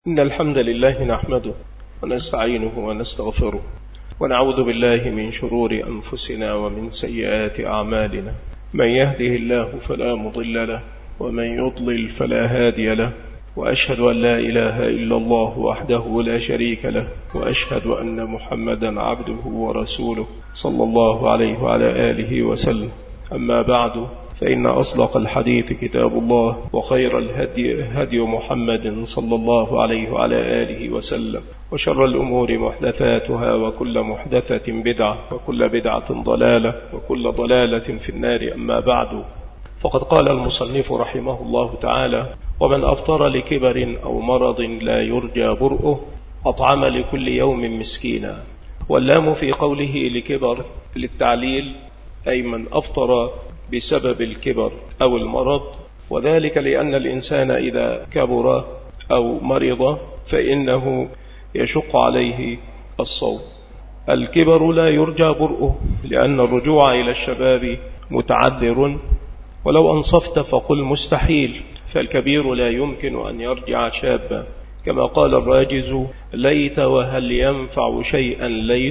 إن الحمد لله نحمده ونستعينه ونستغفره ونعوذ بالله من شرور أنفسنا ومن سيئات أعمالنا. من يهده الله فلا مضل له ومن يضلل فلا هادي له، وأشهد أن لا إله إلا الله وحده لا شريك له، وأشهد أن محمدا عبده ورسوله صلى الله عليه وعلى آله وسلم. أما بعد، فإن أصدق الحديث كتاب الله، وخير الهدي هدي محمد صلى الله عليه وعلى آله وسلم، وشر الأمور محدثاتها، وكل محدثة بدعة، وكل بدعة ضلالة، وكل ضلالة في النار. أما بعد، فقد قال المصنف رحمه الله تعالى: ومن أفطر لكبر أو مرض لا يرجى برؤه أطعم لكل يوم مسكينا. واللام في قوله لكبر للتعليل، أي من أفطر بسبب الكبر أو المرض، وذلك لأن الإنسان إذا كبر أو مرض فإنه يشق عليه الصوم. الكبر لا يرجى برؤه، لأن الرجوع إلى الشباب متعذر، ولو أنصفت فقل مستحيل، فالكبير لا يمكن أن يرجع شابا، كما قال الراجز: ليت وهل ينفع شيئا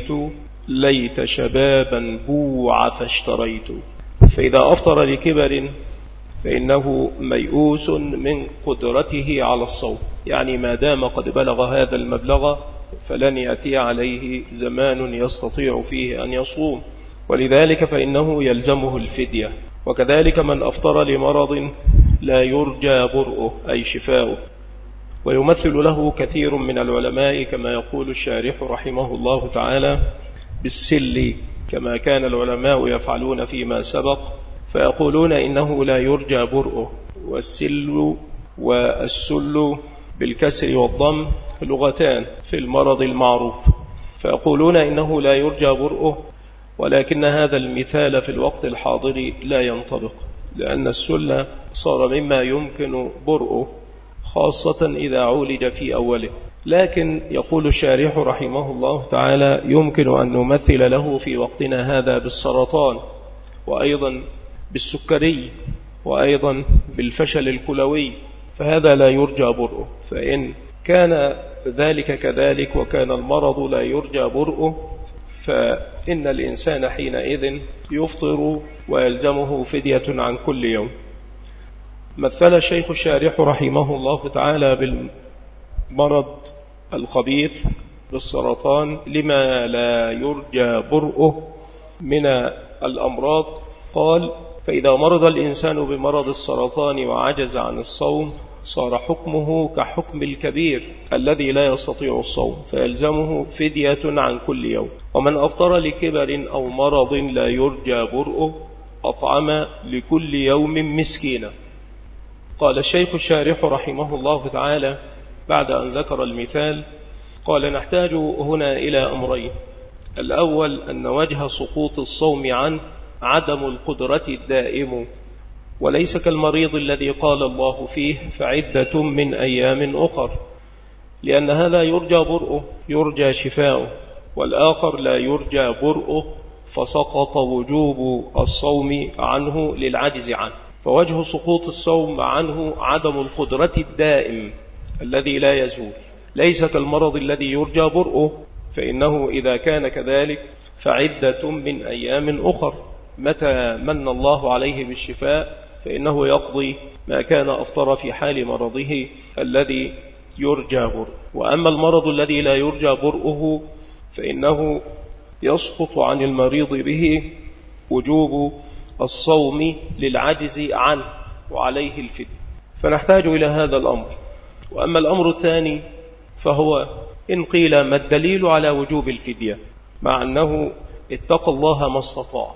ليت شبابا بوع فاشتريت. فإذا أفطر لكبر فإنه ميؤوس من قدرته على الصوم، يعني ما دام قد بلغ هذا المبلغ فلن يأتي عليه زمان يستطيع فيه أن يصوم، ولذلك فإنه يلزمه الفدية. وكذلك من أفطر لمرض لا يرجى برؤه، أي شفاؤه، ويمثل له كثير من العلماء كما يقول الشارح رحمه الله تعالى بالسل، كما كان العلماء يفعلون فيما سبق، فيقولون إنه لا يرجى برؤه. والسل والسل بالكسر والضم لغتان في المرض المعروف، فيقولون إنه لا يرجى برؤه، ولكن هذا المثال في الوقت الحاضر لا ينطبق، لأن السل صار مما يمكن برؤه، خاصة إذا عولج في أوله. لكن يقول الشارح رحمه الله تعالى: يمكن أن نمثل له في وقتنا هذا بالسرطان، وأيضا بالسكري، وأيضا بالفشل الكلوي، فهذا لا يرجى برؤه. فإن كان ذلك كذلك وكان المرض لا يرجى برؤه، فإن الإنسان حينئذ يفطر ويلزمه فدية عن كل يوم. مثل الشيخ الشارح رحمه الله تعالى بالمرض الخبيث بالسرطان لما لا يرجى برؤه من الأمراض. قال: فإذا مرض الإنسان بمرض السرطان وعجز عن الصوم صار حكمه كحكم الكبير الذي لا يستطيع الصوم، فيلزمه فدية عن كل يوم. ومن أفطر لكبر أو مرض لا يرجى برؤه أطعم لكل يوم مسكينا. قال الشيخ الشارح رحمه الله تعالى بعد أن ذكر المثال، قال: نحتاج هنا إلى أمرين. الأول أن وجه سقوط الصوم عنه عدم القدرة الدائم، وليس كالمريض الذي قال الله فيه: فعدة من أيام أخر، لأن هذا يرجى برؤه، يرجى شفاؤه، والآخر لا يرجى برؤه فسقط وجوب الصوم عنه للعجز عنه. فوجه سقوط الصوم عنه عدم القدرة الدائم الذي لا يزول، ليس كالمرض الذي يرجى برؤه، فإنه إذا كان كذلك فعدة من أيام أخر، متى من الله عليه بالشفاء فإنه يقضي ما كان أفطر في حال مرضه الذي يرجى برؤه. وأما المرض الذي لا يرجى برؤه فإنه يسقط عن المريض به وجوب الصوم للعجز عنه وعليه الفدية، فنحتاج إلى هذا الأمر. وأما الأمر الثاني فهو إن قيل: ما الدليل على وجوب الفدية؟ مع أنه اتقوا الله ما استطاع،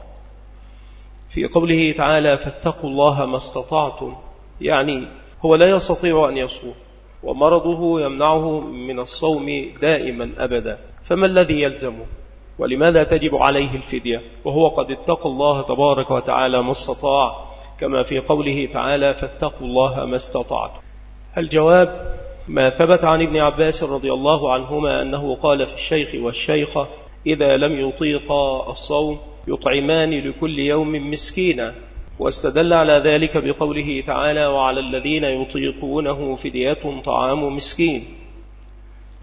في قوله تعالى: فاتقوا الله ما استطعتم، يعني هو لا يستطيع أن يصوم ومرضه يمنعه من الصوم دائما أبدا، فما الذي يلزمه؟ ولماذا تجب عليه الفدية وهو قد اتقى الله تبارك وتعالى ما استطاع، كما في قوله تعالى: فاتقوا الله ما استطعتم؟ الجواب: ما ثبت عن ابن عباس رضي الله عنهما أنه قال في الشيخ والشيخة إذا لم يطيقا الصوم يطعمان لكل يوم مسكينا، واستدل على ذلك بقوله تعالى: وعلى الذين يطيقونه فدية طعام مسكين.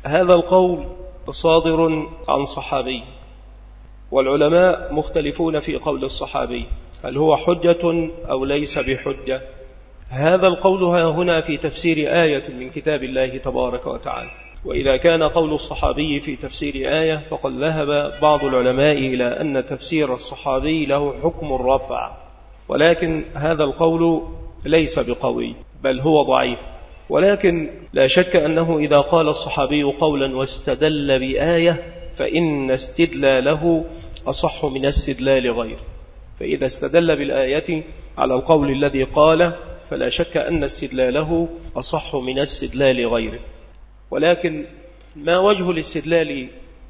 هذا القول صادر عن صحابي، والعلماء مختلفون في قول الصحابي هل هو حجة أو ليس بحجة. هذا القول هنا في تفسير آية من كتاب الله تبارك وتعالى، وإذا كان قول الصحابي في تفسير آية فقد ذهب بعض العلماء إلى أن تفسير الصحابي له حكم الرفع، ولكن هذا القول ليس بقوي بل هو ضعيف. ولكن لا شك أنه إذا قال الصحابي قولا واستدل بآية فإن استدلاله أصح من استدلال غيره، فإذا استدل بالآية على القول الذي قال فلا شك أن استدلاله أصح من استدلال غيره. ولكن ما وجه الاستدلال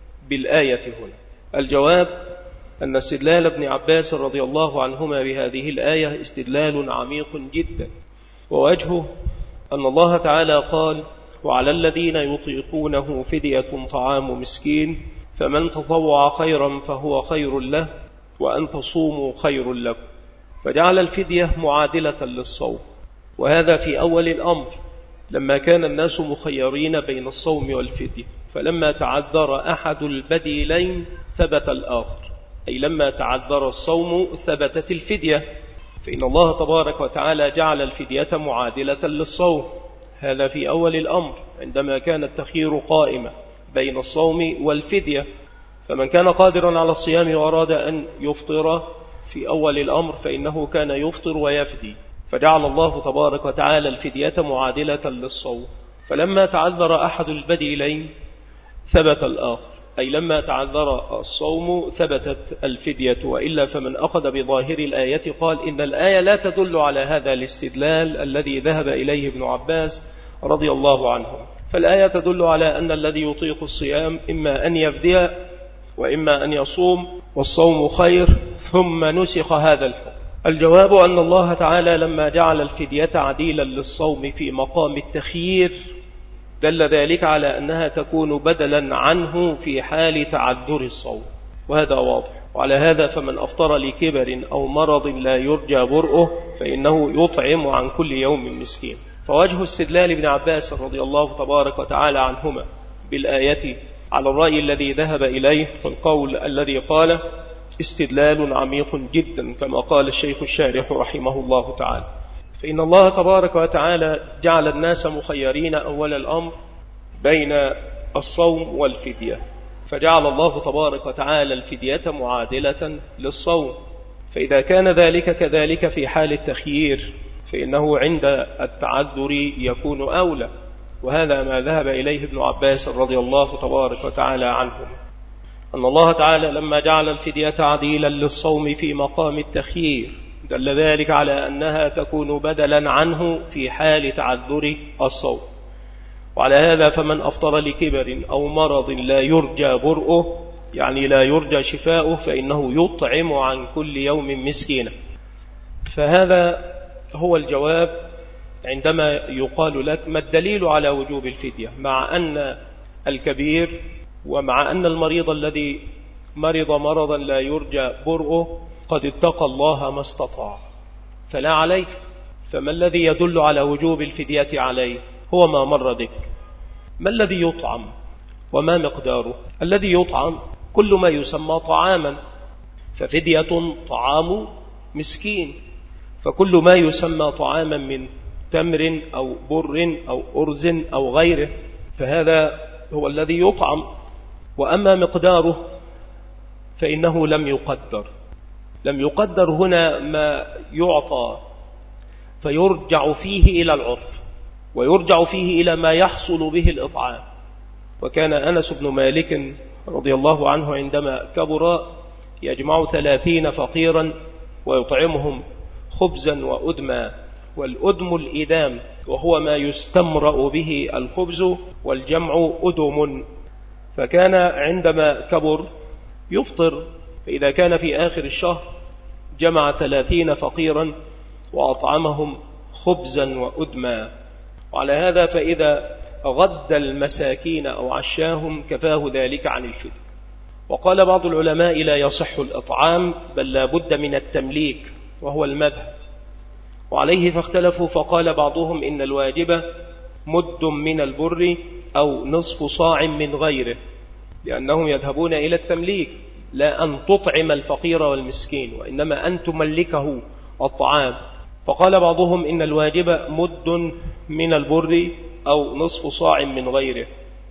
بالآية هنا؟ الجواب أن استدلال ابن عباس رضي الله عنهما بهذه الآية استدلال عميق جدا، ووجهه أن الله تعالى قال وعلى الذين يطيقونه فدية طعام مسكين فمن تطوع خيرا فهو خير له وأن تصوموا خير لكم، فجعل الفدية معادلة للصوم، وهذا في أول الأمر لما كان الناس مخيرين بين الصوم والفدية، فلما تعذر أحد البديلين ثبت الآخر، أي لما تعذر الصوم ثبتت الفدية، فإن الله تبارك وتعالى جعل الفدية معادلة للصوم. هذا في أول الأمر عندما كان التخيير قائمة بين الصوم والفدية، فمن كان قادرا على الصيام وأراد أن يفطر في أول الأمر فإنه كان يفطر ويفدي، فجعل الله تبارك وتعالى الفدية معادلة للصوم. فلما تعذر أحد البديلين ثبت الآخر، أي لما تعذر الصوم ثبتت الفدية، وإلا فمن أخذ بظاهر الآية قال إن الآية لا تدل على هذا الاستدلال الذي ذهب إليه ابن عباس رضي الله عنه، فالآية تدل على أن الذي يطيق الصيام إما أن يفدي وإما أن يصوم، والصوم خير، ثم نسخ هذا الحكم. الجواب أن الله تعالى لما جعل الفدية عديلا للصوم في مقام التخيير دل ذلك على أنها تكون بدلا عنه في حال تعذر الصوم، وهذا واضح. وعلى هذا فمن أفطر لكبر أو مرض لا يرجى برؤه فإنه يطعم عن كل يوم مسكين. فوجه استدلال ابن عباس رضي الله تبارك وتعالى عنهما بالآية على الرأي الذي ذهب إليه والقول الذي قال استدلال عميق جدا، كما قال الشيخ الشارح رحمه الله تعالى. فإن الله تبارك وتعالى جعل الناس مخيرين أول الأمر بين الصوم والفدية، فجعل الله تبارك وتعالى الفدية معادلة للصوم، فإذا كان ذلك كذلك في حال التخيير فإنه عند التعذر يكون أولى، وهذا ما ذهب إليه ابن عباس رضي الله تبارك وتعالى عنهم، أن الله تعالى لما جعل الفدية عديلا للصوم في مقام التخيير دل ذلك على أنها تكون بدلا عنه في حال تعذر الصوم. وعلى هذا فمن أفطر لكبر أو مرض لا يرجى برؤه، يعني لا يرجى شفاؤه، فإنه يطعم عن كل يوم مسكينا. فهذا هو الجواب عندما يقال لك ما الدليل على وجوب الفدية، مع أن الكبير ومع أن المريض الذي مرض مرضا لا يرجى برؤه قد اتقى الله ما استطاع فلا عليه. فما الذي يدل على وجوب الفدية عليه؟ هو ما مر ذكر. ما الذي يطعم وما مقداره؟ الذي يطعم كل ما يسمى طعاما، ففدية طعام مسكين، فكل ما يسمى طعاما من تمر أو بر أو أرز أو غيره فهذا هو الذي يطعم. وأما مقداره فإنه لم يقدر هنا ما يعطى، فيرجع فيه إلى العرف ويرجع فيه إلى ما يحصل به الإطعام. وكان أنس بن مالك رضي الله عنه عندما كبر يجمع 30 فقيرا ويطعمهم خبزا وأدما، والأدم الإدام وهو ما يستمرأ به الخبز، والجمع أدم. فكان عندما كبر يفطر، فإذا كان في آخر الشهر جمع 30 فقيرا وأطعمهم خبزا وأدما. وعلى هذا فإذا غد المساكين أو عشاهم كفاه ذلك عن الفدية. وقال بعض العلماء لا يصح الإطعام بل لا بد من التمليك، وهو المذهب، وعليه فاختلفوا، فقال بعضهم إن الواجب مد من البر أو نصف صاع من غيره، لأنهم يذهبون إلى التمليك، لا أن تطعم الفقير والمسكين، وإنما أن تملكه الطعام. فقال بعضهم إن الواجب مد من البر أو نصف صاع من غيره،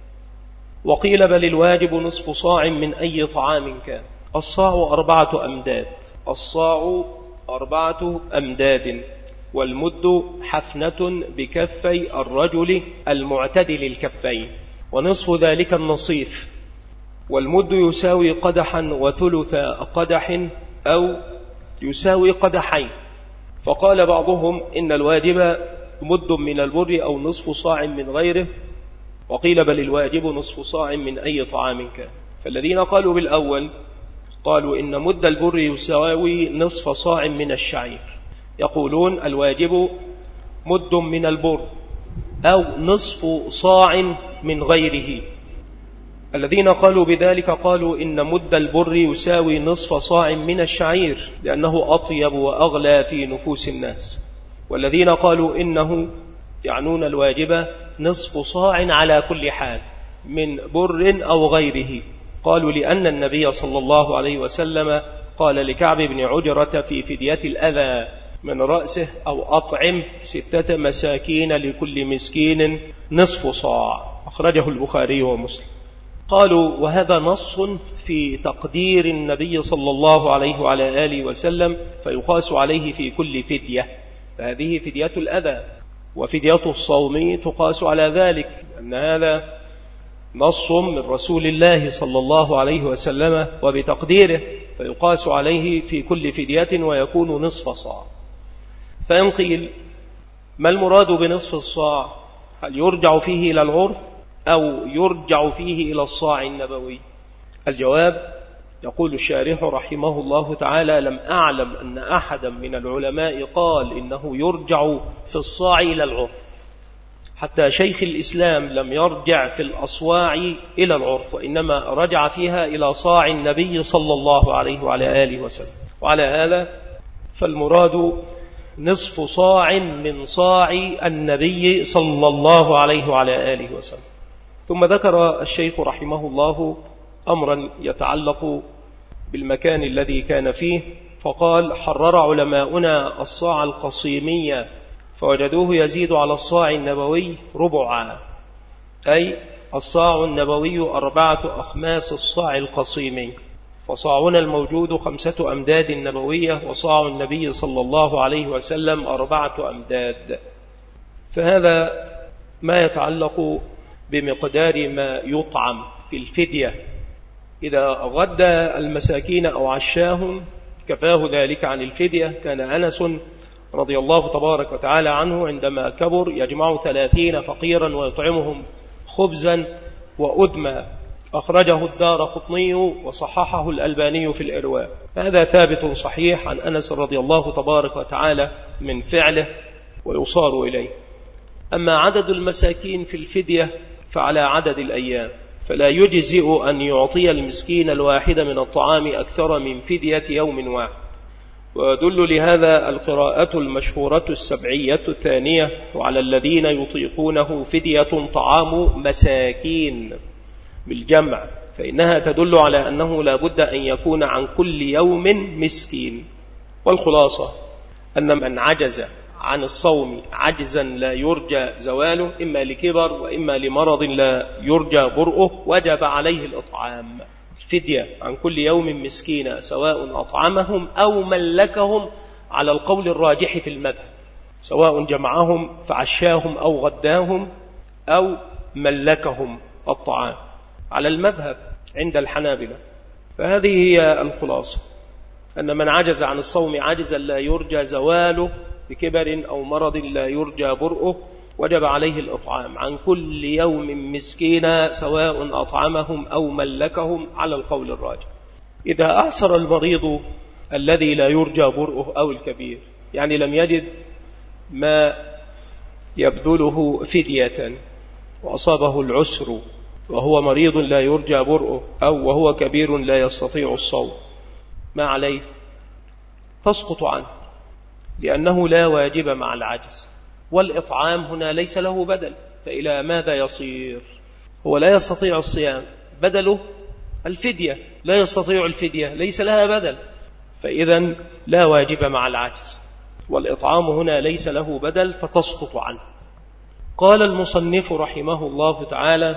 وقيل بل الواجب نصف صاع من أي طعام كان. الصاع 4 أمداد، الصاع 4 أمداد، والمد حفنة بكفي الرجل المعتدل الكفين، ونصف ذلك النصيف. والمد يساوي قدحا وثلث قدح أو يساوي قدحين. فقال بعضهم إن الواجب مد من البر أو نصف صاع من غيره، وقيل بل الواجب نصف صاع من أي طعام كان. فالذين قالوا بالأول قالوا إن مد البر يساوي نصف صاع من الشعير، يقولون الواجب مد من البر أو نصف صاع من غيره. الذين قالوا بذلك قالوا إن مد البر يساوي نصف صاع من الشعير، لأنه أطيب وأغلى في نفوس الناس. والذين قالوا إنه يعنون الواجب نصف صاع على كل حال من بر أو غيره، قالوا لأن النبي صلى الله عليه وسلم قال لكعب بن عجرة في فدية الأذى من رأسه أو أطعم 6 مساكين لكل مسكين نصف صاع، أخرجه البخاري ومسلم. قالوا وهذا نص في تقدير النبي صلى الله عليه وعلى آله وسلم، فيقاس عليه في كل فدية، فهذه فدية الأذى، وفدية الصوم تقاس على ذلك، أن هذا نص من رسول الله صلى الله عليه وسلم وبتقديره، فيقاس عليه في كل فدية ويكون نصف صاع. فإن قيل ما المراد بنصف الصاع؟ هل يرجع فيه إلى العرف أو يرجع فيه إلى الصاع النبوي؟ الجواب يقول الشارح رحمه الله تعالى لم أعلم أن أحدا من العلماء قال إنه يرجع في الصاع إلى العرف، حتى شيخ الإسلام لم يرجع في الأصواع إلى العرف، وإنما رجع فيها إلى صاع النبي صلى الله عليه وعلى آله وسلم. وعلى هذا فالمراد نصف صاع من صاع النبي صلى الله عليه وعلى آله وسلم. ثم ذكر الشيخ رحمه الله أمرا يتعلق بالمكان الذي كان فيه، فقال حرر علماؤنا الصاع القصيمية فوجدوه يزيد على الصاع النبوي ربعا، أي الصاع النبوي 4 أخماس الصاع القصيمي، فصاعنا الموجود 5 أمداد نبوية، وصاع النبي صلى الله عليه وسلم 4 أمداد. فهذا ما يتعلق بمقدار ما يطعم في الفدية. إذا غدى المساكين أو عشاهم كفاه ذلك عن الفدية. كان أنس رضي الله تبارك وتعالى عنه عندما كبر يجمع 30 فقيرا ويطعمهم خبزا وأدما، أخرجه الدارقطني وصححه الألباني في الإرواء. هذا ثابت صحيح عن أنس رضي الله تبارك وتعالى من فعله ويصار إليه. أما عدد المساكين في الفدية فعلى عدد الأيام، فلا يجزئ أن يعطي المسكين الواحد من الطعام أكثر من فدية يوم واحد. ويدل لهذا القراءة المشهورة السبعية الثانية وعلى الذين يطيقونه فدية طعام مساكين بالجمع، فإنها تدل على أنه لا بد أن يكون عن كل يوم مسكين. والخلاصة أن من عجز عن الصوم عجزا لا يرجى زواله، إما لكبر وإما لمرض لا يرجى برؤه، وجب عليه الإطعام فدية عن كل يوم مسكين، سواء أطعمهم أو ملكهم على القول الراجح في المذهب، سواء جمعهم فعشاهم أو غداهم أو ملكهم الطعام على المذهب عند الحنابلة. فهذه هي الخلاصة، أن من عجز عن الصوم عجزا لا يرجى زواله بكبر أو مرض لا يرجى برؤه، وجب عليه الإطعام عن كل يوم مسكينا، سواء أطعمهم أو ملكهم على القول الراجح. إذا أعسر المريض الذي لا يرجى برؤه أو الكبير، يعني لم يجد ما يبذله فدية وأصابه العسر وهو مريض لا يرجى برؤه أو وهو كبير لا يستطيع الصوم، ما عليه؟ تسقط عنه، لأنه لا واجب مع العجز، والإطعام هنا ليس له بدل، فإلى ماذا يصير؟ هو لا يستطيع الصيام، بدله الفدية، لا يستطيع الفدية، ليس لها بدل، فإذا لا واجب مع العجز، والإطعام هنا ليس له بدل فتسقط عنه. قال المصنف رحمه الله تعالى: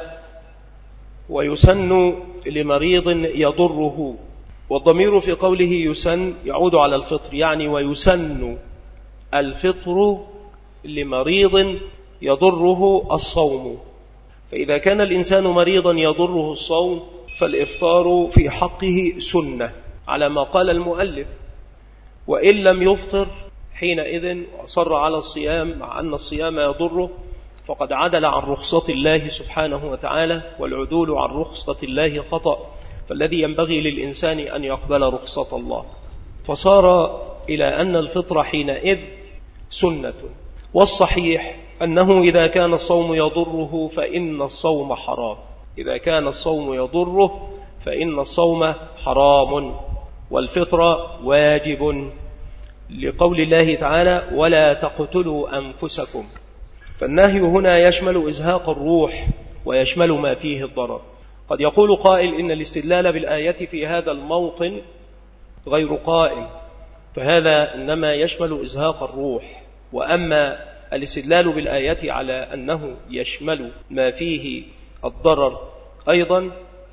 ويسن لمريض يضره، والضمير في قوله يسن يعود على الفطر، يعني ويسن الفطر لمريض يضره الصوم. فإذا كان الإنسان مريضا يضره الصوم فالإفطار في حقه سنة على ما قال المؤلف، وإن لم يفطر حينئذ وأصر على الصيام مع أن الصيام يضره فقد عدل عن رخصة الله سبحانه وتعالى، والعدول عن رخصة الله خطأ، فالذي ينبغي للإنسان أن يقبل رخصة الله، فصار إلى أن الفطر حينئذ سنة. والصحيح أنه إذا كان الصوم يضره فإن الصوم حرام، إذا كان الصوم يضره فإن الصوم حرام، والفطر واجب لقول الله تعالى: ولا تقتلوا أنفسكم. فالنهي هنا يشمل إزهاق الروح ويشمل ما فيه الضرر. قد يقول قائل إن الاستدلال بالآية في هذا الموطن غير قائم، فهذا إنما يشمل إزهاق الروح، وأما الاستدلال بالآية على أنه يشمل ما فيه الضرر أيضا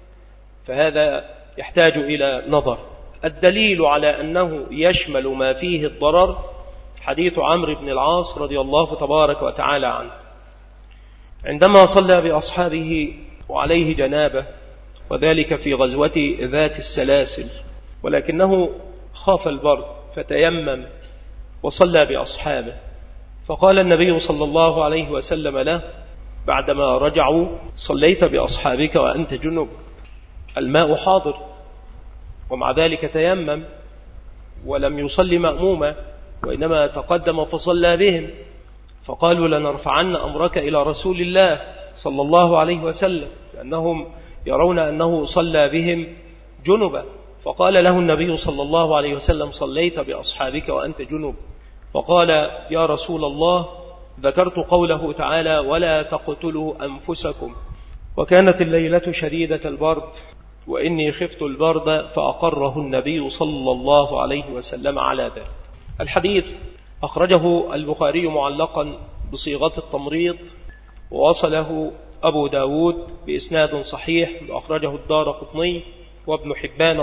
فهذا يحتاج إلى نظر. الدليل على أنه يشمل ما فيه الضرر حديث عمرو بن العاص رضي الله تبارك وتعالى عنه، عندما صلى بأصحابه وعليه جنابة، وذلك في غزوة ذات السلاسل، ولكنه خاف البرد فتيمم وصلى بأصحابه، فقال النبي صلى الله عليه وسلم له بعدما رجعوا: صليت بأصحابك وأنت جنب، الماء حاضر، ومع ذلك تيمم ولم يصلي مأموما وإنما تقدم فصلى بهم، فقالوا: لنرفعن أمرك إلى رسول الله صلى الله عليه وسلم، لأنهم يرون أنه صلى بهم جنبا. فقال له النبي صلى الله عليه وسلم: صليت بأصحابك وأنت جنب. فقال: يا رسول الله، ذكرت قوله تعالى: ولا تقتلوا أنفسكم، وكانت الليلة شديدة البرد وإني خفت البرد، فأقره النبي صلى الله عليه وسلم على ذلك. الحديث أخرجه البخاري معلقا بصيغة التمريض، ووصله أبو داود بإسناد صحيح، وأخرجه الدارقطني وابن حبان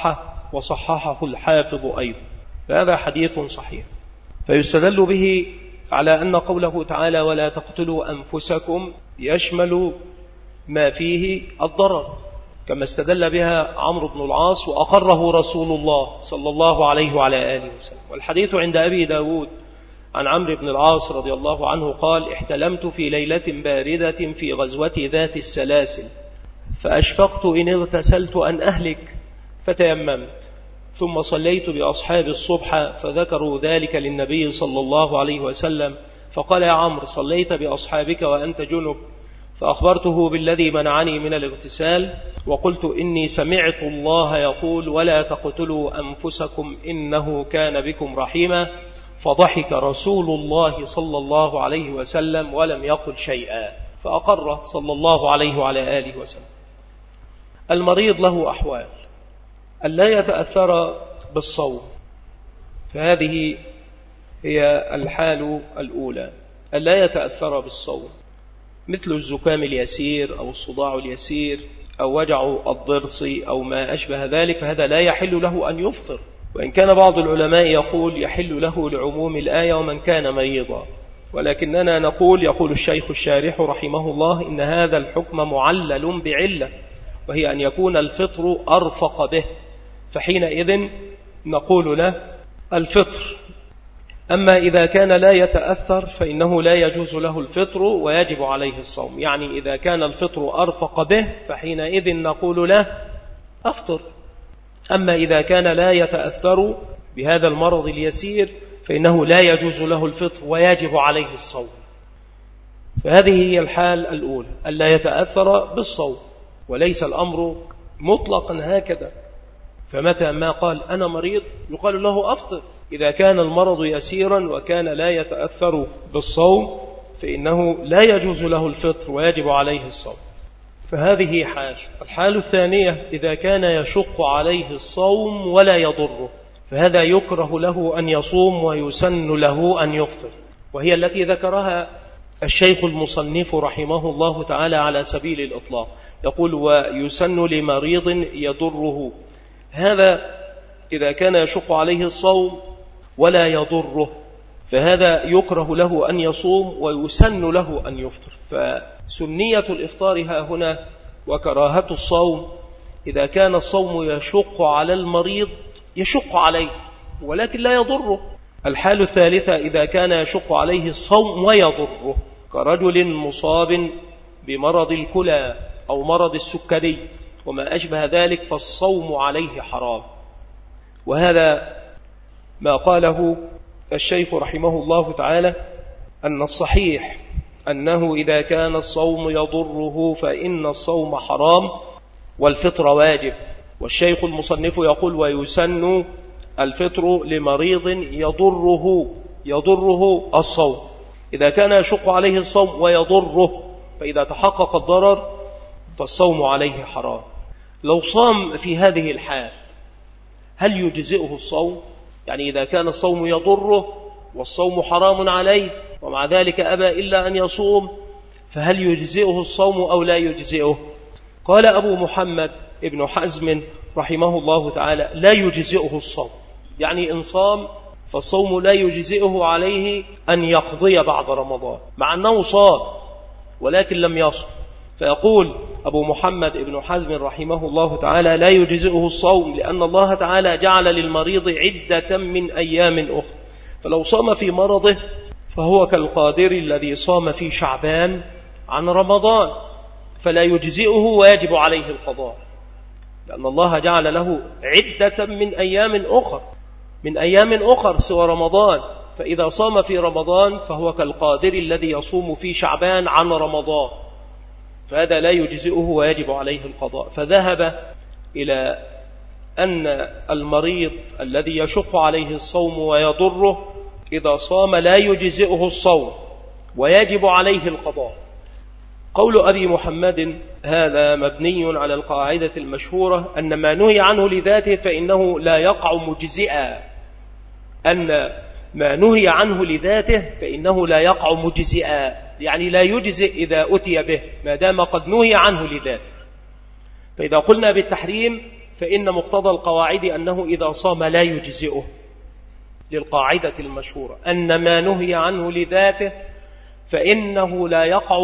وصححه الحافظ أيضا، فهذا حديث صحيح. فيستدل به على أن قوله تعالى: ولا تقتلوا أنفسكم يشمل ما فيه الضرر، كما استدل بها عمرو بن العاص وأقره رسول الله صلى الله عليه وعلى آله وسلم. والحديث عند أبي داود عن عمرو بن العاص رضي الله عنه قال: احتلمت في ليلة باردة في غزوة ذات السلاسل، فأشفقت إن اغتسلت أن أهلك، فتيممت، ثم صليت بأصحاب الصبح، فذكروا ذلك للنبي صلى الله عليه وسلم، فقال: يا عمرو، صليت بأصحابك وأنت جنب؟ فأخبرته بالذي منعني من الاغتسال، وقلت: إني سمعت الله يقول: ولا تقتلوا أنفسكم إنه كان بكم رحيما. فضحك رسول الله صلى الله عليه وسلم ولم يقل شيئا، فأقر صلى الله عليه وعلى آله وسلم. المريض له أحوال: ألا يتأثر بالصوم، فهذه هي الحال الأولى، ألا يتأثر بالصوم، مثل الزكام اليسير أو الصداع اليسير أو وجع الضرس أو ما أشبه ذلك، فهذا لا يحل له أن يفطر، وإن كان بعض العلماء يقول يحل له لعموم الآية ومن كان مريضا، ولكننا نقول، يقول الشيخ الشارح رحمه الله: إن هذا الحكم معلل بعلة، وهي أن يكون الفطر أرفق به، فحينئذ نقول له الفطر. أما إذا كان لا يتأثر فإنه لا يجوز له الفطر ويجب عليه الصوم، يعني إذا كان الفطر أرفق به فحينئذ نقول له أفطر. أما إذا كان لا يتأثر بهذا المرض اليسير فإنه لا يجوز له الفطر ويجب عليه الصوم. فهذه هي الحال الأولى، ألا يتأثر بالصوم، وليس الأمر مطلقا هكذا، فمتى ما قال أنا مريض يقال له أفطر. إذا كان المرض يسيرا وكان لا يتأثر بالصوم فإنه لا يجوز له الفطر ويجب عليه الصوم. فهذه حال. الحال الثانية إذا كان يشق عليه الصوم ولا يضره، فهذا يكره له أن يصوم ويسن له أن يفطر، وهي التي ذكرها الشيخ المصنف رحمه الله تعالى على سبيل الإطلاق. يقول ويسن لمريض يضره، هذا إذا كان يشق عليه الصوم ولا يضره فهذا يكره له أن يصوم ويسن له أن يفطر. فسنية الإفطار ها هنا وكراهة الصوم إذا كان الصوم يشق على المريض، يشق عليه ولكن لا يضره. الحال الثالثة إذا كان يشق عليه الصوم ويضره، كرجل مصاب بمرض الكلى أو مرض السكري وما أشبه ذلك، فالصوم عليه حرام. وهذا ما قاله الشيخ رحمه الله تعالى أن الصحيح أنه إذا كان الصوم يضره فإن الصوم حرام والفطر واجب. والشيخ المصنف يقول ويسن الفطر لمريض يضره الصوم، إذا كان يشق عليه الصوم ويضره، فإذا تحقق الضرر فالصوم عليه حرام. لو صام في هذه الحال هل يجزئه الصوم؟ يعني إذا كان الصوم يضره والصوم حرام عليه ومع ذلك أبى إلا أن يصوم، فهل يجزئه الصوم أو لا يجزئه؟ قال أبو محمد ابن حزم رحمه الله تعالى لا يجزئه الصوم، يعني إن صام فالصوم لا يجزئه عليه أن يقضي بعد رمضان، مع أنه صام ولكن لم يصم. فيقول أبو محمد ابن حزم رحمه الله تعالى لا يجزئه الصوم، لأن الله تعالى جعل للمريض عدة من أيام أخرى، فلو صام في مرضه فهو كالقادر الذي صام في شعبان عن رمضان، فلا يجزئه ويجب عليه القضاء، لأن الله جعل له عدة من أيام أخر سوى رمضان، فإذا صام في رمضان فهو كالقادر الذي يصوم في شعبان عن رمضان، فهذا لا يجزئه ويجب عليه القضاء. فذهب إلى أن المريض الذي يشق عليه الصوم ويضره إذا صام لا يجزئه الصوم ويجب عليه القضاء. قول أبي محمد هذا مبني على القاعدة المشهورة أن ما نهي عنه لذاته فإنه لا يقع مجزئا، أن ما نهي عنه لذاته فإنه لا يقع مجزئا، يعني لا يجزئ إذا أتي به ما دام قد نهي عنه لذاته. فإذا قلنا بالتحريم فإن مقتضى القواعد أنه إذا صام لا يجزئه، للقاعدة المشهورة أن ما نهي عنه لذاته فإنه لا يقع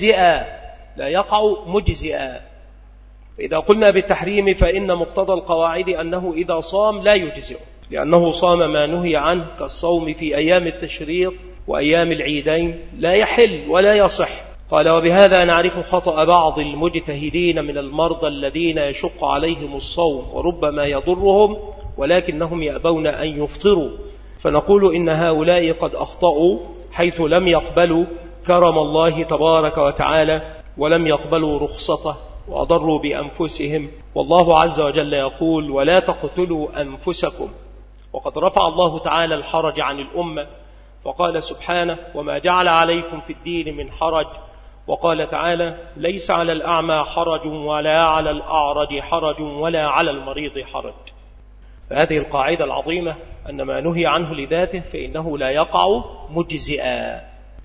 مجزئا. فإذا قلنا بالتحريم فإن مقتضى القواعد أنه إذا صام لا يجزئه، لأنه صام ما نهي عنه كالصوم في أيام التشريق وأيام العيدين لا يحل ولا يصح. قال وبهذا نعرف خطأ بعض المجتهدين من المرضى الذين يشق عليهم الصوم وربما يضرهم ولكنهم يأبون أن يفطروا، فنقول إن هؤلاء قد أخطأوا حيث لم يقبلوا كرم الله تبارك وتعالى ولم يقبلوا رخصته وأضروا بأنفسهم. والله عز وجل يقول ولا تقتلوا أنفسكم، وقد رفع الله تعالى الحرج عن الأمة فقال سبحانه وما جعل عليكم في الدين من حرج، وقال تعالى ليس على الأعمى حرج ولا على الأعرج حرج ولا على المريض حرج. فهذه القاعدة العظيمة أن ما نهي عنه لذاته فإنه لا يقع مجزئا.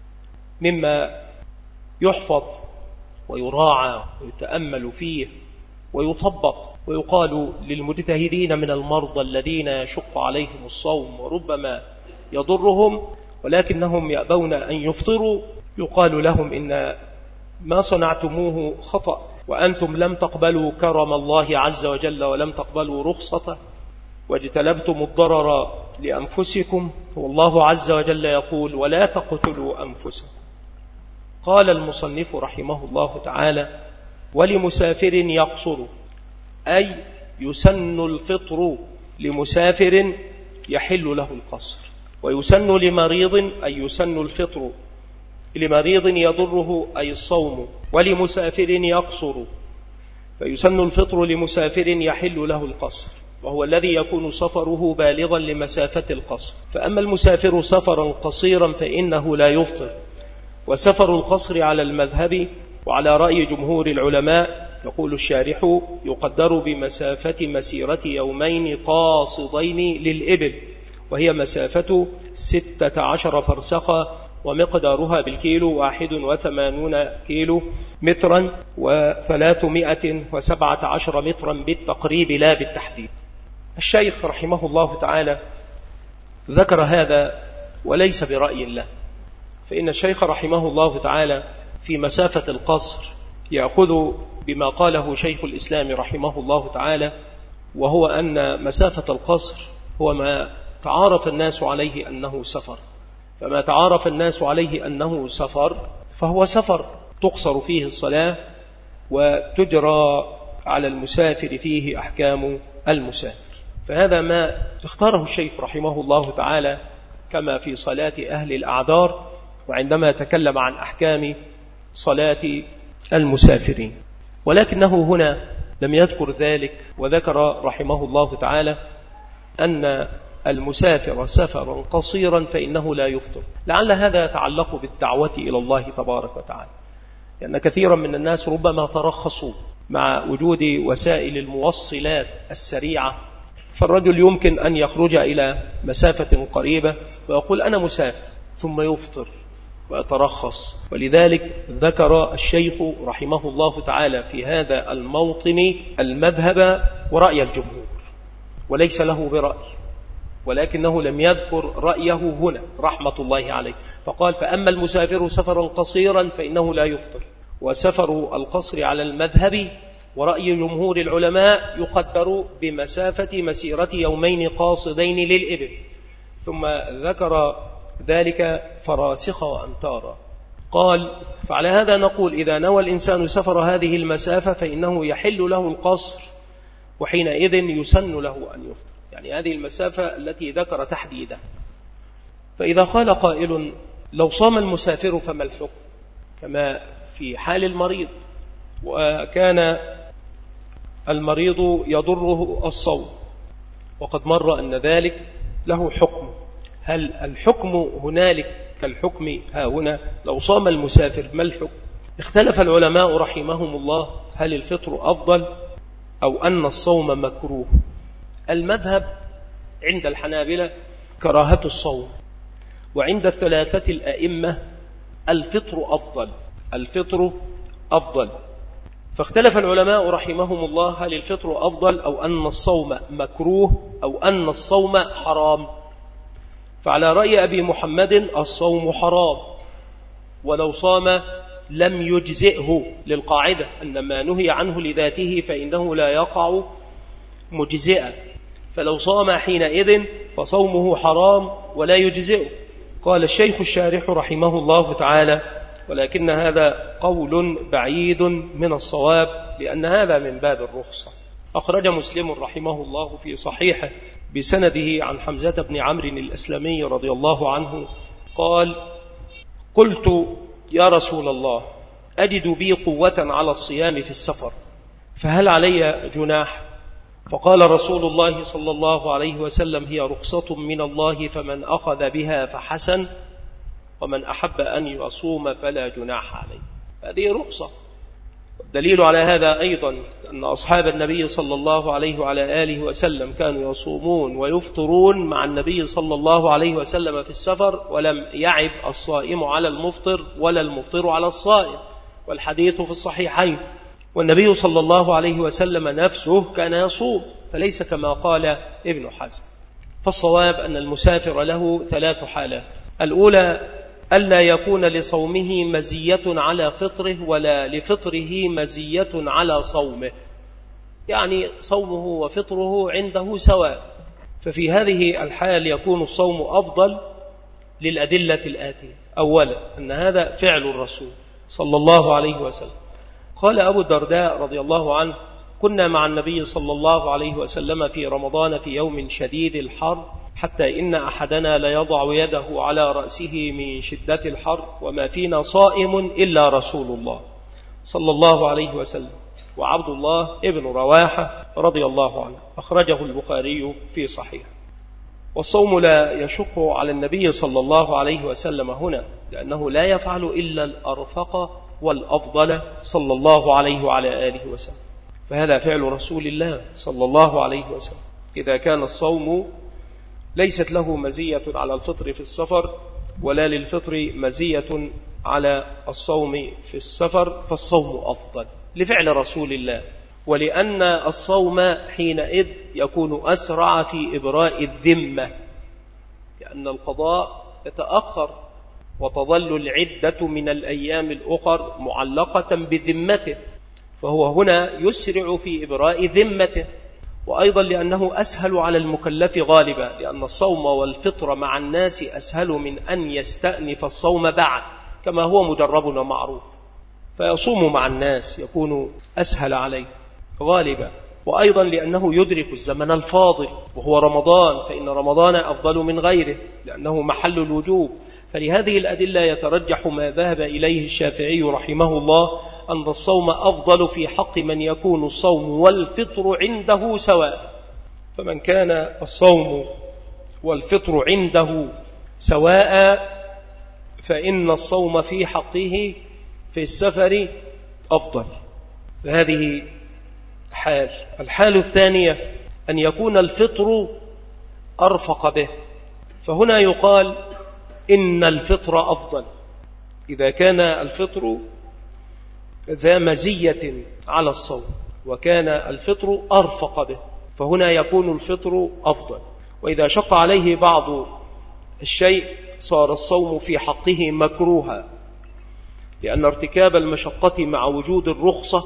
مما يحفظ ويراعى ويتأمل فيه ويطبق ويقال للمجتهدين من المرضى الذين يشق عليهم الصوم وربما يضرهم ولكنهم يأبون أن يفطروا، يقال لهم إن ما صنعتموه خطأ، وأنتم لم تقبلوا كرم الله عز وجل ولم تقبلوا رخصته واجتلبتم الضرر لأنفسكم، والله عز وجل يقول ولا تقتلوا أنفسكم. قال المصنف رحمه الله تعالى ولمسافر يقصر، أي يسن الفطر لمسافر يحل له القصر، ويسن لمريض أي يسن الفطر لمريض يضره أي الصوم، ولمسافر يقصر فيسن الفطر لمسافر يحل له القصر، وهو الذي يكون سفره بالغا لمسافة القصر. فأما المسافر سفرا قصيرا فإنه لا يفطر، وسفر القصر على المذهب وعلى رأي جمهور العلماء يقول الشارح يقدر بمسافة مسيرة يومين قاصدين للإبل، وهي مسافة 16 فرسخا، ومقدارها بالكيلو 81 كيلو مترا و317 مترا بالتقريب لا بالتحديد. الشيخ رحمه الله تعالى ذكر هذا وليس برأي الله، فإن الشيخ رحمه الله تعالى في مسافة القصر يأخذ بما قاله شيخ الإسلام رحمه الله تعالى، وهو أن مسافة القصر هو ما تعارف الناس عليه أنه سفر، فما تعارف الناس عليه أنه سفر فهو سفر تقصر فيه الصلاة وتجرى على المسافر فيه أحكام المسافر. فهذا ما اختاره الشيخ رحمه الله تعالى كما في صلاة أهل الأعذار، وعندما تكلم عن أحكام صلاة المسافرين، ولكنه هنا لم يذكر ذلك، وذكر رحمه الله تعالى أن المسافر سفرا قصيرا فإنه لا يفطر. لعل هذا يتعلق بالدعوة إلى الله تبارك وتعالى، لأن كثيرا من الناس ربما ترخصوا مع وجود وسائل الموصلات السريعة، فالرجل يمكن أن يخرج إلى مسافة قريبة ويقول أنا مسافر ثم يفطر ويترخص. ولذلك ذكر الشيخ رحمه الله تعالى في هذا الموطن المذهب ورأي الجمهور، وليس له برأي، ولكنه لم يذكر رأيه هنا رحمة الله عليه، فقال فأما المسافر سفرا قصيرا فإنه لا يفطر. وسفر القصر على المذهب ورأي جمهور العلماء يقدر بمسافة مسيرة يومين قاصدين للإبل، ثم ذكر ذلك فراسخ وأمتارا. قال فعلى هذا نقول إذا نوى الإنسان سفر هذه المسافة فإنه يحل له القصر، وحينئذ يسن له أن يفطر، يعني هذه المسافة التي ذكر تحديدا. فإذا قال قائل لو صام المسافر فما الحكم؟ كما في حال المريض، وكان المريض يضره الصوم، وقد مر أن ذلك له حكم. هل الحكم هنالك كالحكم ها هنا؟ لو صام المسافر ما الحكم؟ اختلف العلماء رحمهم الله هل الفطر أفضل أو أن الصوم مكروه. المذهب عند الحنابلة كراهة الصوم، وعند الثلاثة الأئمة الفطر أفضل، الفطر أفضل. فاختلف العلماء رحمهم الله هل الفطر أفضل أو أن الصوم مكروه أو أن الصوم حرام. فعلى رأي أبي محمد الصوم حرام، ولو صام لم يجزئه، للقاعدة أن ما نهي عنه لذاته فإنه لا يقع مجزئا، فلو صام حينئذ فصومه حرام ولا يجزئه. قال الشيخ الشارح رحمه الله تعالى ولكن هذا قول بعيد من الصواب، لأن هذا من باب الرخصة. أخرج مسلم رحمه الله في صحيحه بسنده عن حمزة بن عمرو الأسلمي رضي الله عنه قال قلت يا رسول الله أجد بي قوة على الصيام في السفر، فهل علي جناح؟ فقال رسول الله صلى الله عليه وسلم هي رخصة من الله، فمن أخذ بها فحسن، ومن أحب أن يصوم فلا جناح عليه. هذه رخصة. الدليل على هذا أيضا أن أصحاب النبي صلى الله عليه وعلى آله وسلم كانوا يصومون ويفطرون مع النبي صلى الله عليه وسلم في السفر، ولم يعب الصائم على المفطر ولا المفطر على الصائم، والحديث في الصحيحين. والنبي صلى الله عليه وسلم نفسه كان يصوم، فليس كما قال ابن حزم. فالصواب أن المسافر له ثلاث حالات: الأولى ألا يكون لصومه مزية على فطره ولا لفطره مزية على صومه، يعني صومه وفطره عنده سواء، ففي هذه الحال يكون الصوم أفضل للأدلة الآتية. أولا أن هذا فعل الرسول صلى الله عليه وسلم. قال أبو الدرداء رضي الله عنه كنا مع النبي صلى الله عليه وسلم في رمضان في يوم شديد الحر، حتى إن أحدنا ليضع يده على رأسه من شدة الحر، وما فينا صائم إلا رسول الله صلى الله عليه وسلم وعبد الله ابن رواحة رضي الله عنه. أخرجه البخاري في صحيح. والصوم لا يشق على النبي صلى الله عليه وسلم هنا، لأنه لا يفعل إلا الأرفق والأفضل صلى الله عليه وعلى آله وسلم. فهذا فعل رسول الله صلى الله عليه وسلم. إذا كان الصوم ليست له مزية على الفطر في السفر ولا للفطر مزية على الصوم في السفر فالصوم أفضل لفعل رسول الله، ولأن الصوم حينئذ يكون أسرع في إبراء الذمة، لأن القضاء يتأخر وتظل العدة من الأيام الأخر معلقة بذمته، فهو هنا يسرع في إبراء ذمته. وأيضا لأنه أسهل على المكلف غالبا، لأن الصوم والفطر مع الناس أسهل من أن يستأنف الصوم بعد، كما هو مجرب ومعروف، فيصوم مع الناس يكون أسهل عليه غالبا. وأيضا لأنه يدرك الزمن الفاضل وهو رمضان، فإن رمضان أفضل من غيره لأنه محل الوجوب. فلهذه الأدلة يترجح ما ذهب إليه الشافعي رحمه الله أن الصوم أفضل في حق من يكون الصوم والفطر عنده سواء. فمن كان الصوم والفطر عنده سواء فإن الصوم في حقه في السفر أفضل. فهذه حال. الحال الثانية أن يكون الفطر أرفق به، فهنا يقال إن الفطر أفضل إذا كان الفطر ذا مزية على الصوم وكان الفطر أرفق به، فهنا يكون الفطر أفضل. وإذا شق عليه بعض الشيء صار الصوم في حقه مكروها، لأن ارتكاب المشقة مع وجود الرخصة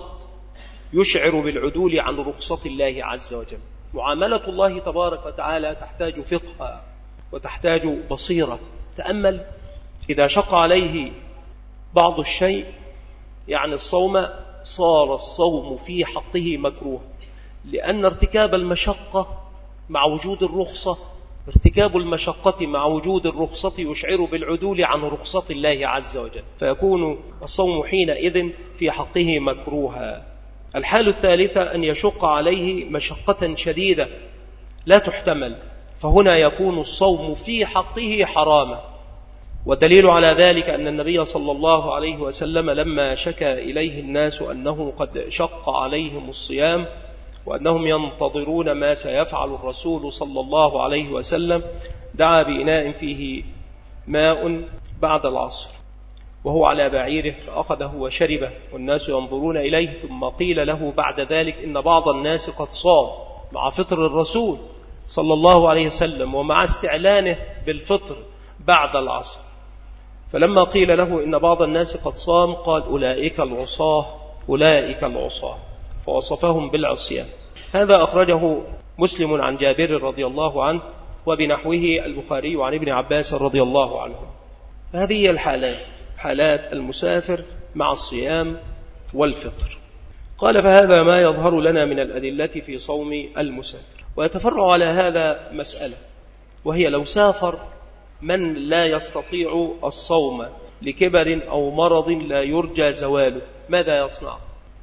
يشعر بالعدول عن رخصة الله عز وجل. معاملة الله تبارك وتعالى تحتاج فقه وتحتاج بصيرة. تأمل إذا شق عليه بعض الشيء يعني الصوم صار الصوم في حقه مكروه، لأن ارتكاب المشقة مع وجود الرخصة ارتكاب المشقة مع وجود الرخصة يشعر بالعدول عن رخصة الله عز وجل، فيكون الصوم حينئذ في حقه مكروها. الحال الثالثة أن يشق عليه مشقة شديدة لا تحتمل، فهنا يكون الصوم في حقه حراما. والدليل على ذلك أن النبي صلى الله عليه وسلم لما شكى إليه الناس أنه قد شق عليهم الصيام وأنهم ينتظرون ما سيفعل الرسول صلى الله عليه وسلم دعا بإناء فيه ماء بعد العصر وهو على بعيره فأخذه وشربه والناس ينظرون إليه، ثم قيل له بعد ذلك إن بعض الناس قد صام مع فطر الرسول صلى الله عليه وسلم ومع استعلانه بالفطر بعد العصر. فلما قيل له إن بعض الناس قد صام قال أولئك العصاة أولئك العصاة، فوصفهم بالعصيان. هذا أخرجه مسلم عن جابر رضي الله عنه وبنحوه البخاري عن ابن عباس رضي الله عنه. هذه هي الحالات، حالات المسافر مع الصيام والفطر. قال فهذا ما يظهر لنا من الأدلة في صوم المسافر. ويتفرع على هذا مسألة، وهي لو سافر من لا يستطيع الصوم لكبر أو مرض لا يرجى زواله ماذا يصنع؟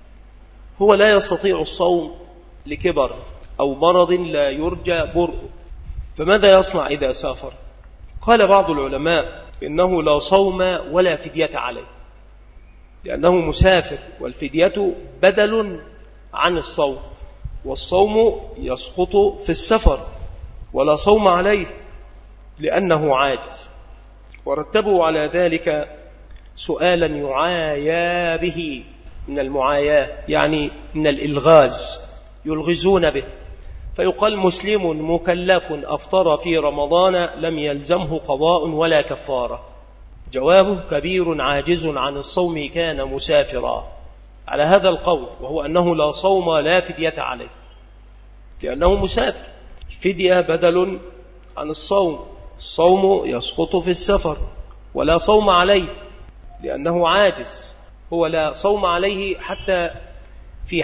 هو لا يستطيع الصوم لكبر أو مرض لا يرجى برؤه، فماذا يصنع إذا سافر؟ قال بعض العلماء إنه لا صوم ولا فدية عليه، لأنه مسافر والفدية بدل عن الصوم، والصوم يسقط في السفر ولا صوم عليه لأنه عاجز. ورتبوا على ذلك سؤالا يعايا به من المعاياة، يعني من الإلغاز، يلغزون به. فيقال مسلم مكلف أفطر في رمضان لم يلزمه قضاء ولا كفارة. جوابه كبير عاجز عن الصوم كان مسافرا، على هذا القول، وهو أنه لا صوم لا فدية عليه لأنه مسافر. فدية بدل عن الصوم، الصوم يسقط في السفر ولا صوم عليه لأنه عاجز. هو لا صوم عليه حتى في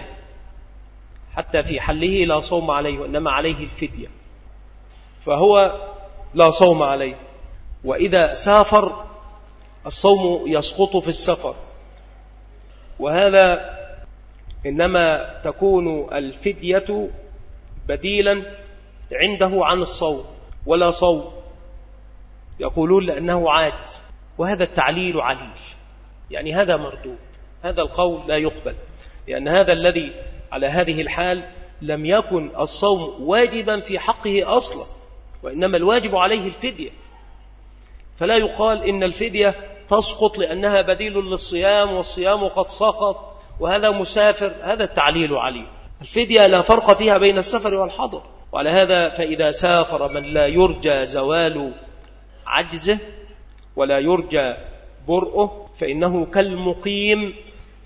حله لا صوم عليه، وإنما عليه الفدية، فهو لا صوم عليه. وإذا سافر الصوم يسقط في السفر، وهذا إنما تكون الفدية بديلا عنده عن الصوم ولا صوم، يقولون لأنه عاجز، وهذا التعليل عليل يعني هذا مردود، هذا القول لا يقبل، لأن هذا الذي على هذه الحال لم يكن الصوم واجبا في حقه أصلا، وإنما الواجب عليه الفدية. فلا يقال إن الفدية تسقط لأنها بديل للصيام والصيام قد سقط وهذا مسافر، هذا التعليل عليه. الفدية لا فرق فيها بين السفر والحضر. وعلى هذا فإذا سافر من لا يرجى زوال عجزه ولا يرجى برؤه فإنه كالمقيم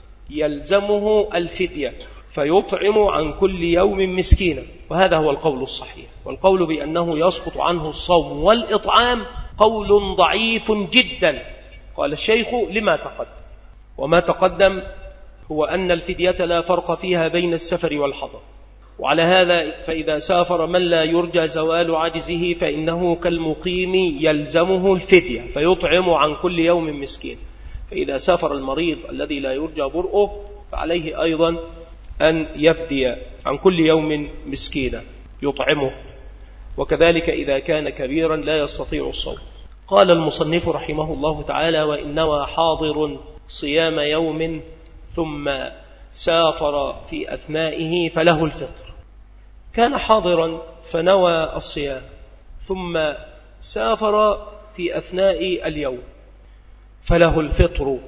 يلزمه الفدية فيطعم عن كل يوم مسكينا، وهذا هو القول الصحيح. والقول بأنه يسقط عنه الصوم والإطعام قول ضعيف جدا، قال الشيخ لما تقدم. وما تقدم هو أن الفدية لا فرق فيها بين السفر والحضر. وعلى هذا فإذا سافر من لا يرجى زوال عجزه فإنه كالمقيم يلزمه الفدية فيطعم عن كل يوم مسكين. فإذا سافر المريض الذي لا يرجى برؤه فعليه أيضا أن يفدي عن كل يوم مسكينا يطعمه، وكذلك إذا كان كبيرا لا يستطيع الصوم. قال المصنف رحمه الله تعالى: وإن نوى حاضر صيام يوم ثم سافر في أثنائه فله الفطر. كان حاضرا فنوى الصيام ثم سافر في أثناء اليوم فله الفطر.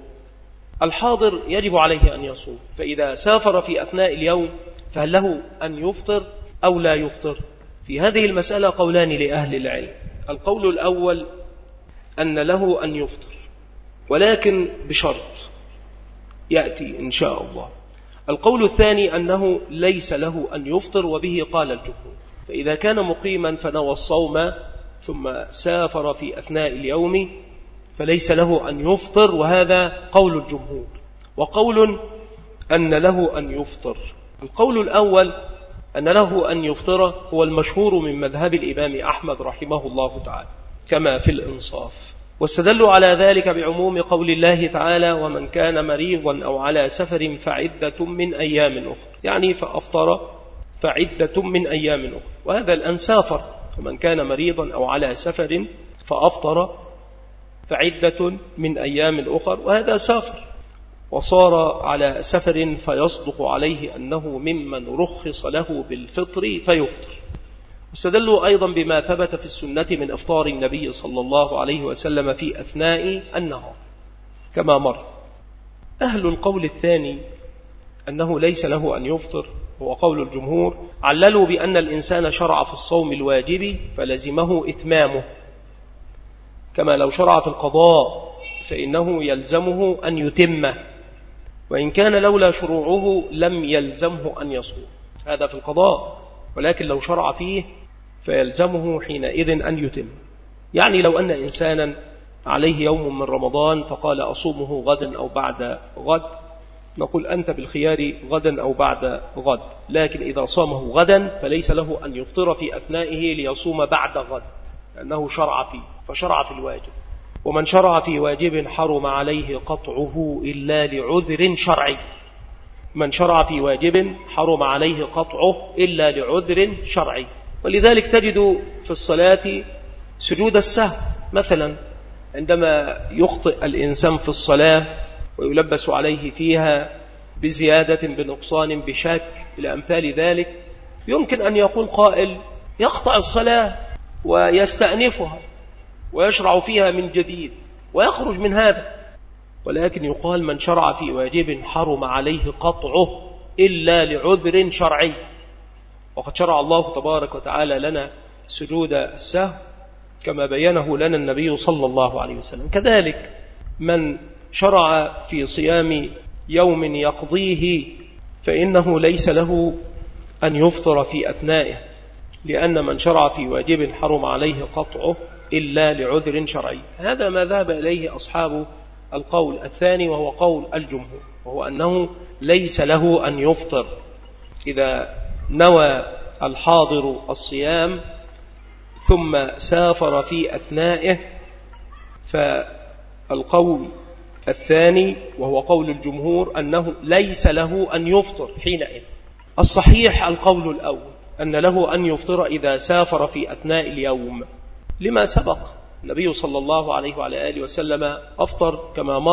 الحاضر يجب عليه أن يصوم، فإذا سافر في أثناء اليوم فهل له أن يفطر أو لا يفطر؟ في هذه المسألة قولان لأهل العلم. القول الأول أن له أن يفطر، ولكن بشرط يأتي إن شاء الله. القول الثاني أنه ليس له أن يفطر، وبه قال الجمهور. فإذا كان مقيما فنوى الصوم ثم سافر في أثناء اليوم فليس له أن يفطر، وهذا قول الجمهور. وقول أن له أن يفطر، القول الأول أن له أن يفطر هو المشهور من مذهب الإمام أحمد رحمه الله تعالى كما في الإنصاف، واستدلوا على ذلك بعموم قول الله تعالى: ومن كان مريضا أو على سفر فعدة من أيام أخرى، يعني فأفطر فعدة من أيام أخرى، وهذا الآن سافر. ومن كان مريضا أو على سفر فأفطر فعدة من أيام أخرى، وهذا سافر وصار على سفر فيصدق عليه أنه ممن رخص له بالفطر فيفطر. استدلوا أيضا بما ثبت في السنة من إفطار النبي صلى الله عليه وسلم في أثناء النهار كما مر. أهل القول الثاني أنه ليس له أن يفطر هو قول الجمهور، عللوا بأن الإنسان شرع في الصوم الواجب فلزمه إتمامه، كما لو شرع في القضاء فإنه يلزمه أن يتمه، وإن كان لولا شروعه لم يلزمه أن يصوم. هذا في القضاء، ولكن لو شرع فيه فيلزمه حينئذ أن يتم. يعني لو أن إنسانا عليه يوم من رمضان فقال أصومه غدا أو بعد غد، نقول أنت بالخيار غدا أو بعد غد، لكن إذا صامه غدا فليس له أن يفطر في أثنائه ليصوم بعد غد، لأنه شرع فيه فشرع في الواجب. ومن شرع في واجب حرم عليه قطعه إلا لعذر شرعي. من شرع في واجب حرم عليه قطعه إلا لعذر شرعي. ولذلك تجد في الصلاة سجود السهو مثلا، عندما يخطئ الإنسان في الصلاة ويلبس عليه فيها بزيادة بنقصان بشك إلى أمثال ذلك، يمكن أن يقول قائل يقطع الصلاة ويستأنفها ويشرع فيها من جديد ويخرج من هذا، ولكن يقال من شرع في واجب حرم عليه قطعه إلا لعذر شرعي. وقد شرع الله تبارك وتعالى لنا سجود السهو كما بينه لنا النبي صلى الله عليه وسلم. كذلك من شرع في صيام يوم يقضيه فإنه ليس له أن يفطر في أثنائه، لأن من شرع في واجب حرم عليه قطعه إلا لعذر شرعي. هذا ما ذهب إليه أصحاب القول الثاني وهو قول الجمهور، وهو أنه ليس له أن يفطر إذا نوى الحاضر الصيام ثم سافر في أثنائه. فالقول الثاني وهو قول الجمهور أنه ليس له أن يفطر حينئذ. الصحيح القول الأول أن له أن يفطر إذا سافر في أثناء اليوم، لما سبق النبي صلى الله عليه وعلى آله وسلم أفطر كما مر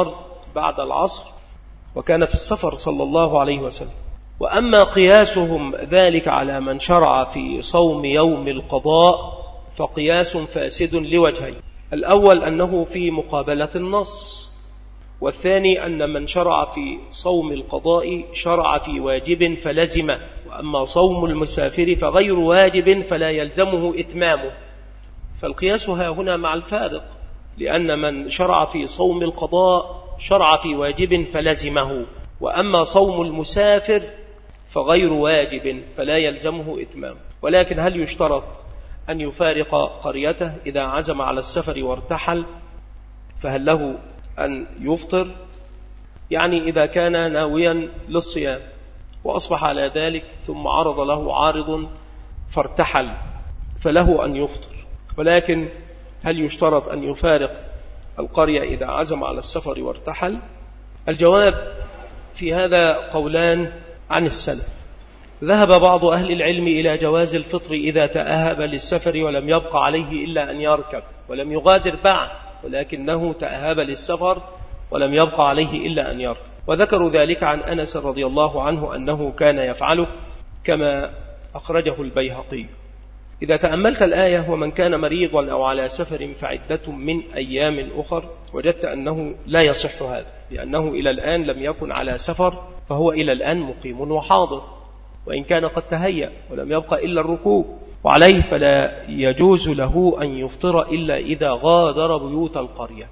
بعد العصر، وكان في السفر صلى الله عليه وسلم. وأما قياسهم ذلك على من شرع في صوم يوم القضاء فقياس فاسد لوجهين: الأول أنه في مقابلة النص، والثاني أن من شرع في صوم القضاء شرع في واجب فلزمه، وأما صوم المسافر فغير واجب فلا يلزمه إتمامه. فالقياس ها هنا مع الفارق، لأن من شرع في صوم القضاء شرع في واجب فلزمه، وأما صوم المسافر فغير واجب فلا يلزمه إتمامه. ولكن هل يشترط أن يفارق قريته إذا عزم على السفر وارتحل؟ فهل له أن يفطر؟ يعني إذا كان ناويا للصيام وأصبح على ذلك ثم عرض له عارض فارتحل فله أن يفطر. ولكن هل يشترط أن يفارق القرية إذا عزم على السفر وارتحل؟ الجواب في هذا قولان عن السلف. ذهب بعض أهل العلم إلى جواز الفطر إذا تأهب للسفر ولم يبقى عليه إلا أن يركب ولم يغادر بعد، ولكنه تأهب للسفر ولم يبقى عليه إلا أن يركب. وذكروا ذلك عن أنس رضي الله عنه أنه كان يفعله كما أخرجه البيهقي. إذا تأملت الآية ومن كان مريضا أو على سفر فعدة من أيام أخر، وجدت أنه لا يصح هذا، لأنه إلى الآن لم يكن على سفر، فهو إلى الآن مقيم وحاضر، وإن كان قد تهيأ ولم يبقى إلا الركوب، وعليه فلا يجوز له أن يفطر إلا إذا غادر بيوت القرية.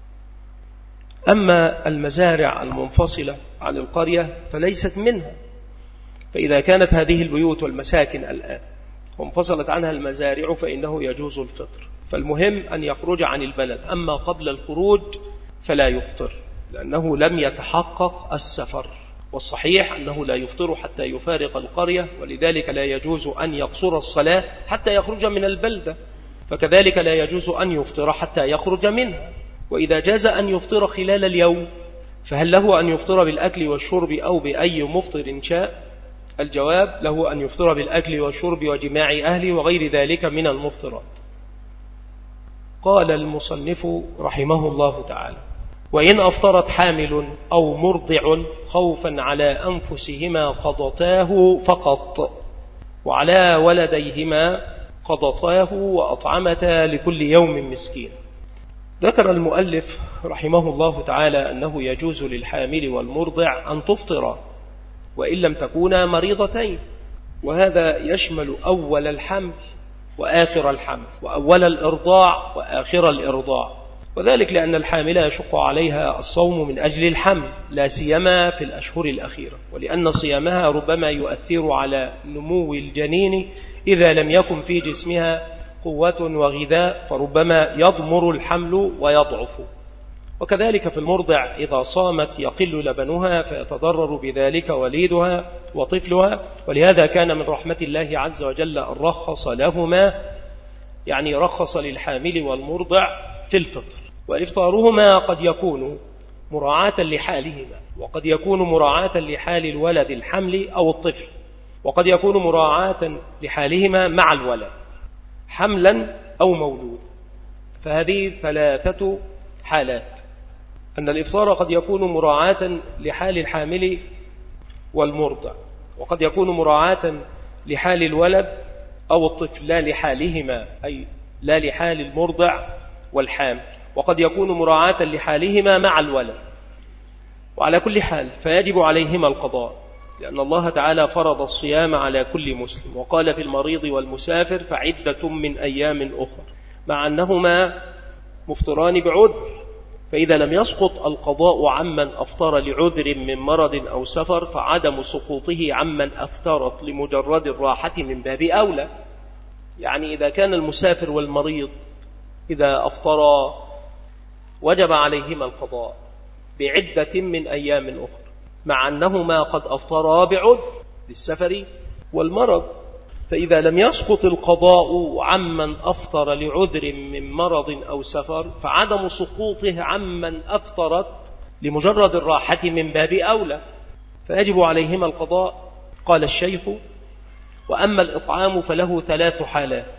أما المزارع المنفصلة عن القرية فليست منها، فإذا كانت هذه البيوت والمساكن الآن وانفصلت عنها المزارع فإنه يجوز الفطر. فالمهم أن يخرج عن البلد، أما قبل الخروج فلا يفطر لأنه لم يتحقق السفر، والصحيح أنه لا يفطر حتى يفارق القرية، ولذلك لا يجوز أن يقصر الصلاة حتى يخرج من البلدة، فكذلك لا يجوز أن يفطر حتى يخرج منها. وإذا جاز أن يفطر خلال اليوم فهل له أن يفطر بالأكل والشرب أو بأي مفطر شاء؟ الجواب: له أن يفطر بالأكل والشرب وجماع أهله وغير ذلك من المفطرات. قال المصنف رحمه الله تعالى: وإن أفطرت حامل أو مرضع خوفا على أنفسهما قضتاه فقط، وعلى ولديهما قضتاه وأطعمتا لكل يوم مسكين. ذكر المؤلف رحمه الله تعالى أنه يجوز للحامل والمرضع أن تفطر وإن لم تكونا مريضتين، وهذا يشمل أول الحمل وآخر الحمل، وأول الإرضاع وآخر الإرضاع، وذلك لأن الحامل يشق عليها الصوم من أجل الحمل لا سيما في الأشهر الأخيرة، ولأن صيامها ربما يؤثر على نمو الجنين إذا لم يكن في جسمها قوة وغذاء، فربما يضمر الحمل ويضعف. وكذلك في المرضع إذا صامت يقل لبنها فيتضرر بذلك وليدها وطفلها، ولهذا كان من رحمة الله عز وجل أن رخص لهما، يعني رخص للحامل والمرضع في الفطر. وإفطارهما قد يكون مراعاة لحالهما، وقد يكون مراعاة لحال الولد الحمل أو الطفل، وقد يكون مراعاة لحالهما مع الولد حملا أو مولود. فهذه ثلاثة حالات: أن الإفطار قد يكون مراعاة لحال الحامل والمرضع، وقد يكون مراعاة لحال الولد أو الطفل لا لحالهما، أي لا لحال المرضع والحامل، وقد يكون مراعاة لحالهما مع الولد. وعلى كل حال فيجب عليهما القضاء، لأن الله تعالى فرض الصيام على كل مسلم، وقال في المريض والمسافر فعدة من أيام أخر، مع أنهما مفطران بعذر. فإذا لم يسقط القضاء عمن أفطر لعذر من مرض أو سفر فعدم سقوطه عمن أفطرت لمجرد الراحة من باب أولى. يعني إذا كان المسافر والمريض إذا أفطرا وجب عليهما القضاء بعدة من أيام أخرى، مع أنهما قد أفطرا بعذر للسفر والمرض. فإذا لم يسقط القضاء عمن أفطر لعذر من مرض أو سفر فعدم سقوطه عمن أفطرت لمجرد الراحة من باب أولى، فيجب عليهما القضاء. قال الشيخ: وأما الإطعام فله ثلاث حالات: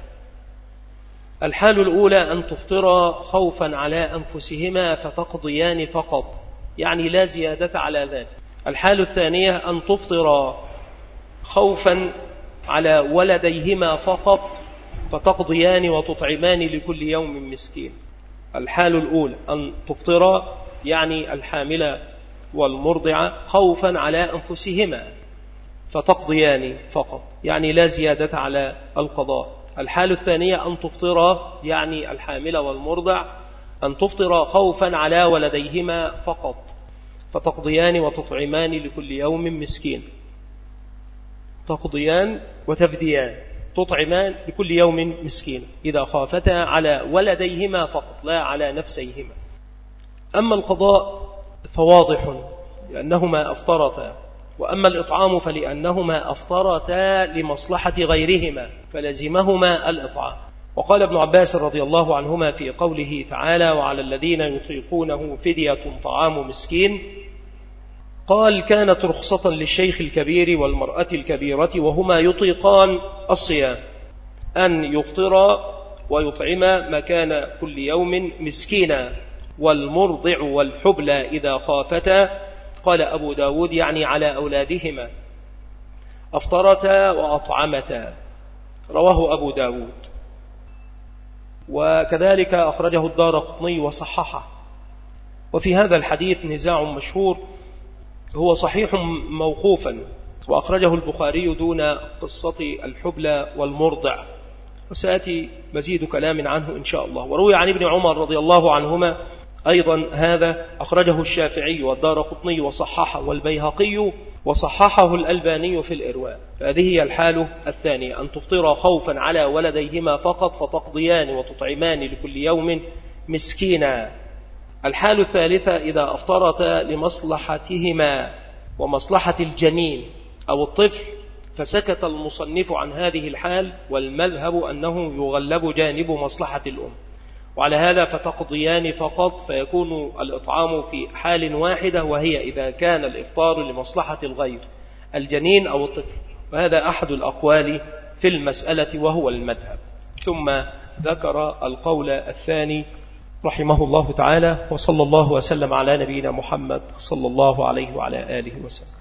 الحال الأولى أن تفطر خوفا على أنفسهما فتقضيان فقط، يعني لا زيادة على ذلك. الحال الثانية أن تفطر خوفا على ولديهما فقط فتقضيان وتطعمان لكل يوم مسكين. الحال الأولى أن تفطر يعني الحاملة والمرضعة خوفا على أنفسهما فتقضيان فقط يعني لا زيادة على القضاء. الحال الثانية أن تفطر يعني الحاملة والمرضع أن تفطر خوفا على ولديهما فقط فتقضيان وتطعمان لكل يوم مسكين. تقضيان وتفديان، تطعمان لكل يوم مسكين إذا خافتا على ولديهما فقط لا على نفسيهما. أما القضاء فواضح لأنهما أفطرتا، وأما الإطعام فلأنهما أفطرتا لمصلحة غيرهما فلزمهما الإطعام. وقال ابن عباس رضي الله عنهما في قوله تعالى وعلى الذين يطيقونه فدية طعام مسكين، قال كانت رخصة للشيخ الكبير والمرأة الكبيرة وهما يطيقان الصيام أن يفطر ويطعم مكان كل يوم مسكينا، والمرضع والحبلى إذا خافتا، قال أبو داود يعني على أولادهما، أفطرتا وأطعمتا، رواه أبو داود. وكذلك أخرجه الدارقطني وصححه. وفي هذا الحديث نزاع مشهور، هو صحيح موقوفا، وأخرجه البخاري دون قصة الحبلى والمرضع، وسأتي مزيد كلام عنه إن شاء الله. وروي عن ابن عمر رضي الله عنهما أيضا هذا، أخرجه الشافعي والدارقطني وصححه والبيهقي وصححه الألباني في الإرواء. فهذه هي الحال الثانية، أن تفطر خوفا على ولديهما فقط فتقضيان وتطعمان لكل يوم مسكينا. الحال الثالثة إذا أفطرتا لمصلحتهما ومصلحة الجنين أو الطفل، فسكت المصنف عن هذه الحال، والمذهب أنه يغلب جانب مصلحة الأم، وعلى هذا فتقضيان فقط، فيكون الإطعام في حال واحدة، وهي إذا كان الإفطار لمصلحة الغير الجنين أو الطفل. وهذا أحد الأقوال في المسألة وهو المذهب. ثم ذكر القول الثاني رحمه الله تعالى، وصلى الله وسلم على نبينا محمد صلى الله عليه وعلى آله وسلم.